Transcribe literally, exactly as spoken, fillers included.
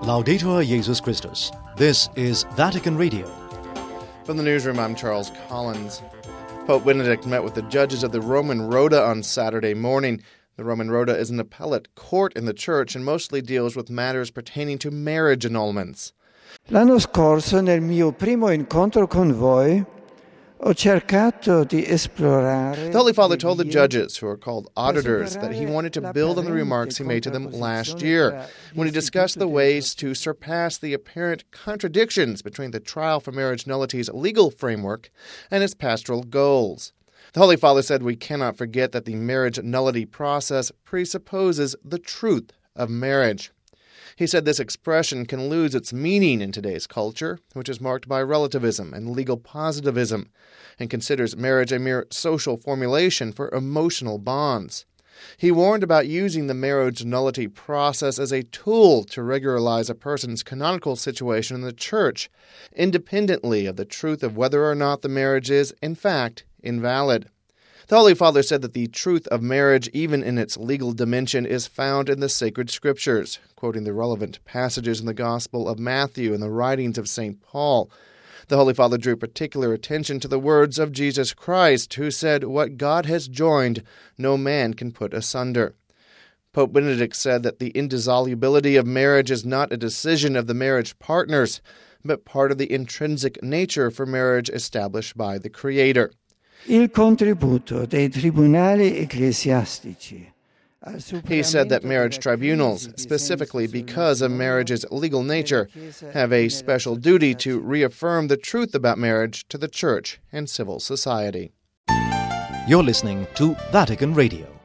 Laudetur Jesus Christus. This is Vatican Radio. From the newsroom, I'm Charles Collins. Pope Benedict met with the judges of the Roman Rota on Saturday morning. The Roman Rota is an appellate court in the Church and mostly deals with matters pertaining to marriage annulments. L'anno scorso, nel mio primo incontro con voi, ho cercato di esplorare... The Holy Father told the judges, who are called auditors, that he wanted to build on the remarks he made to them last year when he discussed the ways to surpass the apparent contradictions between the trial for marriage nullity's legal framework and its pastoral goals. The Holy Father said we cannot forget that the marriage nullity process presupposes the truth of marriage. He said this expression can lose its meaning in today's culture, which is marked by relativism and legal positivism, and considers marriage a mere social formulation for emotional bonds. He warned about using the marriage nullity process as a tool to regularize a person's canonical situation in the Church, independently of the truth of whether or not the marriage is, in fact, invalid. The Holy Father said that the truth of marriage, even in its legal dimension, is found in the sacred Scriptures, quoting the relevant passages in the Gospel of Matthew and the writings of Saint Paul. The Holy Father drew particular attention to the words of Jesus Christ, who said, "What God has joined, no man can put asunder." Pope Benedict said that the indissolubility of marriage is not a decision of the marriage partners, but part of the intrinsic nature for marriage established by the Creator. Il contributo dei tribunali ecclesiastici. He said that marriage tribunals, specifically because of marriage's legal nature, have a special duty to reaffirm the truth about marriage to the Church and civil society. You're listening to Vatican Radio.